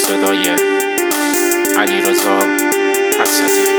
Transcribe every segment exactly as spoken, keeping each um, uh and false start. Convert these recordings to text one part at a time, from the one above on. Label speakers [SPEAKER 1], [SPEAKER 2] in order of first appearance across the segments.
[SPEAKER 1] صدای علیرضا اسدی.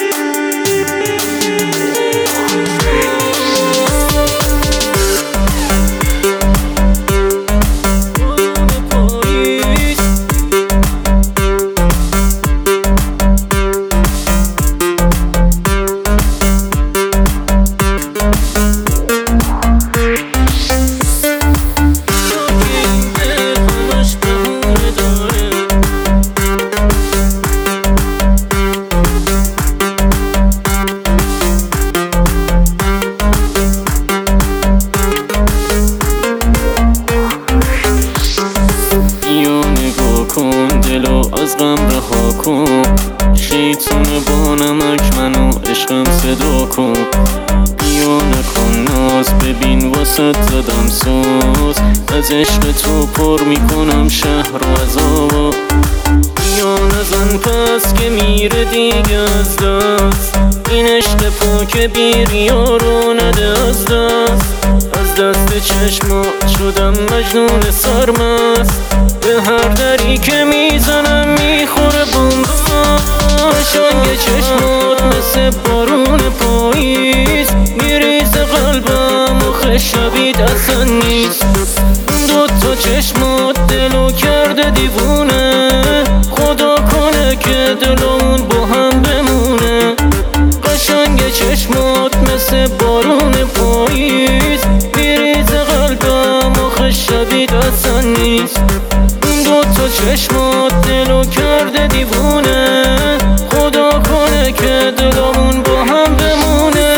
[SPEAKER 2] از غم رها کن، شیطونه با نمک منو عشقم صدا کن. بیا نکن ناز، ببین واسط زدم ساز، از عشق تو پر میکنم شهر و از آوا. بیا نزن پس که میره دیگه از دست، این عشق پاک بی ریا رو نده از دست. از دست چشمات شدم مجنون سرمست، به هر دری که میزنم میخوره بمباش. آنگ چشمات مثل بارون پاییز، میریزه قلبم آخه شبیه اصلا نیست. دو تا چشمات دلو کرده دیوونه، خدا کنه که دلمون با هم بمونه. قشنگ چشمات مثل بارون پاییز، میریزه قلبم آخه شبیه اصلا نیست. دو تا چشمات دلو کرده دیوونه، خدا کنه که دلمون با هم بمونه.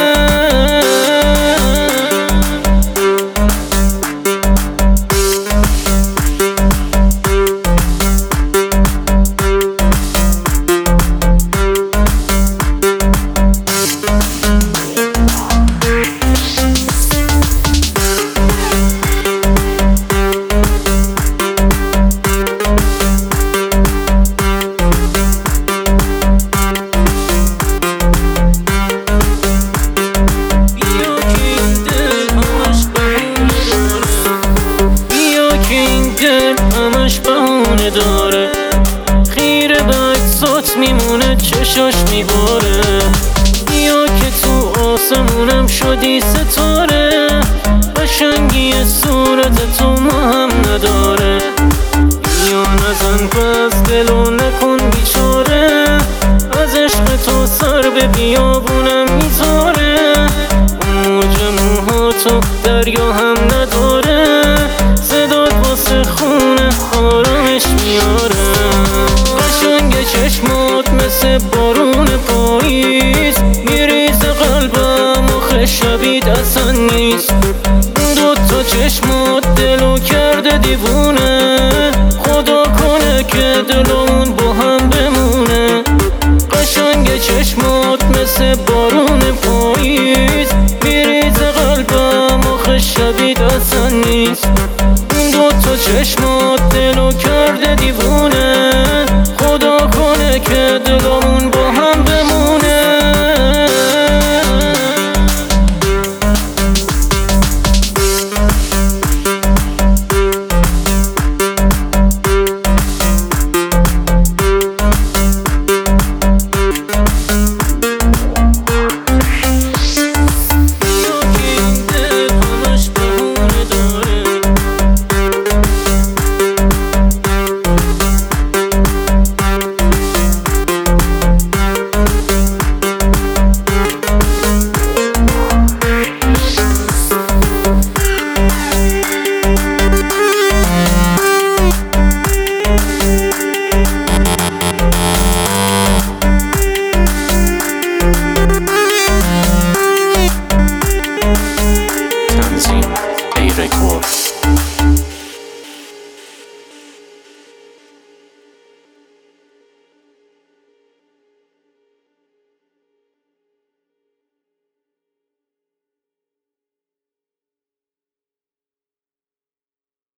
[SPEAKER 2] همش بهونه داره، خیره به عکسات میمونه چشاش میباره. بیا که تو آسمونم شدی ستاره، قشنگی صورت تو ما هم نداره. بیا نزن پس دلو نکن بیچاره، از عشق تو سر به بیابونم میذاره. اون موج موهاتو دریا هم نداره، صدات واسه خونه آرامش میاره. قشنگ چشمات مثل بارون پاییز، میریزه قلبم آخه شبیه اصلا نیست. دو تا چشمات دلو کرده دیوونه،